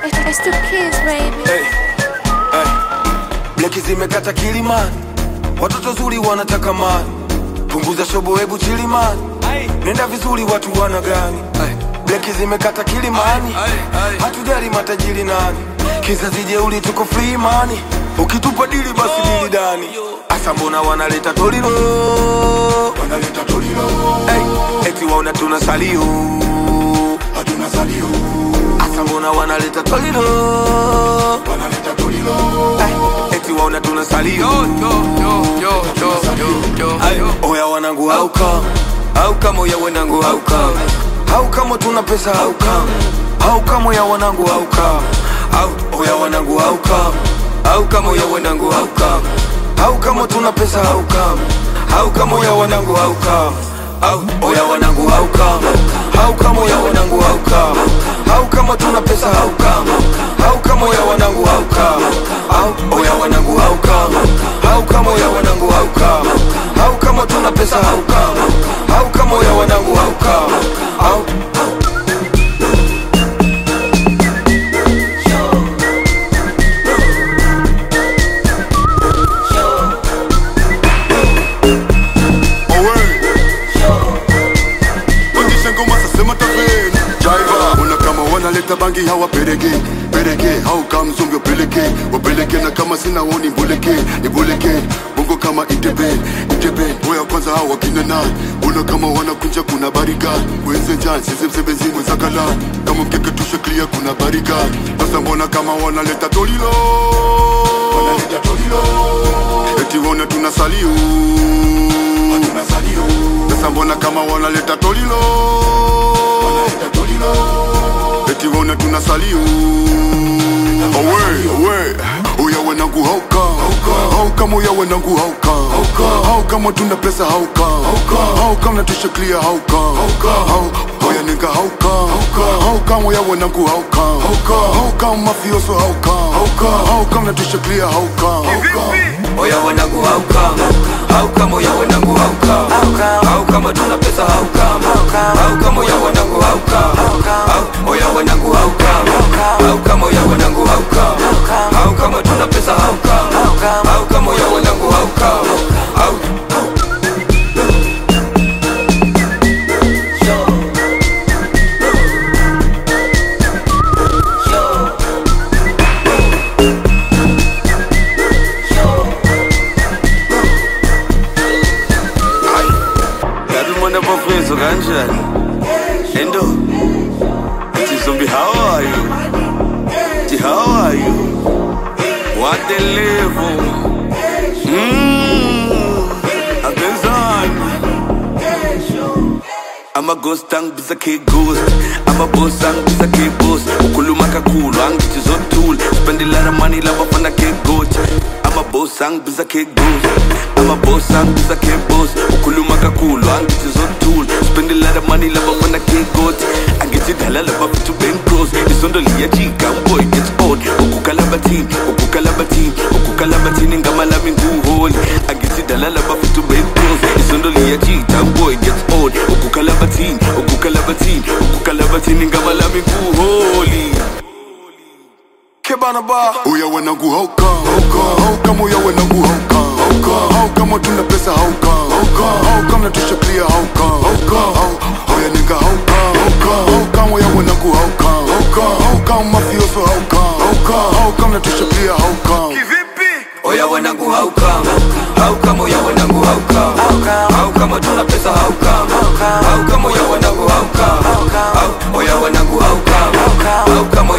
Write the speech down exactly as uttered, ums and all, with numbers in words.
It's the kids, baby. Hey, hey. Bleki zimekata Kilimani, watoto zuri wanataka mani. Punguza shobo hebu chilimani, nenda vizuri watu wana gani. Bleki zimekata Kilimani, hatujali matajiri nani. Kizazi jeuli tuko free money, ukitupa dili basi dili dani. Asa mbona wanaleta tolilo, wanaleta tolilo. Hey, eti waona tunasalio, hatuna salio. Asa mbona wanaleta tolilo, wanaleta tolilo. Hey, eti waona tunasalio. Yo yo yo yo yo yo yo. Oya wanangu how come, how come oya wanangu how come, how come tuna pesa how come, how come oya wanangu how come, how oya wanangu how come, how come oya wanangu how come, how come tuna pesa how come, how come oya wanangu how come, how oya wanangu how come, how come oya wanangu how come, how come tuna pesa how come, how come oya wanangu how come, how oya wanangu how come, how come oya wanangu how come, how come tuna pesa how come, how come oya wanangu how come, how wanaleta bangi hawa perege perege hau kama mzungu peleke wapeleke na kama sina woni mbuleke nibuleke bongo kama itebe itebe oya kwanza hawa kinana ona kama wanakunja kuna barika wenze jan sisi msebezi mwezakala kama mkeke tushe clear kuna barika sasa mbona kama wanaleta tolilo wanaleta tolilo eti wona tunasalio tunasalio sasa mbona kama wanaleta tolilo wanaleta tolilo eti wona tunasalio. Away, away. Oya wanangu hauka, hauka moya wanangu hauka, hauka mo tuna pesa hauka, hauka na tushe clear hauka, oya nigga hauka, hauka moya wanangu hauka, hauka mafioso hauka, hauka na tushe clear hauka. Oya wanangu hauka, hauka moya wanangu hauka, hauka mo tuna pesa hauka, hauka moya wanangu hauka, oya wanangu hauka, hauka moya wanangu hauka, hauka mo tuna pesa hauka, hauka moya wanangu hauka, hauka. Kanjani Endo Chizombi, how are you? How are you? What the level? Mmm Abenzani I'm a ghost tank, bisa ke ghost I'm a boss tank, bisa ke boss Ukuluma kakulu, angithi zothula Spend a lot of money, lava fana ke goat I'm a boss tank, bisa ke ghost I'm a boss tank, bisa ke boss Ukuluma kakulu, angithi zothula Spend a lot of money, lava fana ke goat Angithi dala lava fitu bang cross Isondo liya chika, boy gets old Ukukala batini, ukukala batini Ukukala batini, ngama lami nguholi Angithi dala lava fitu bang cross Isondo liya chika, boy gets old Ukukala batini, ukukala batini Ukukala batini, ngama lami nguholi Kebana ba Oya wanangu hauka, hauka moya wanangu hauka, hauka mo tuna pesa hauka, hauka na tushe clear hauka, oya nigga hauka, hauka moya wanangu hauka, hauka mafioso hauka, hauka na tushe clear hauka. Oya wanangu hauka, hauka moya wanangu hauka, hauka mo tuna pesa hauka, hauka moya wanangu hauka, oya wanangu hauka, hauka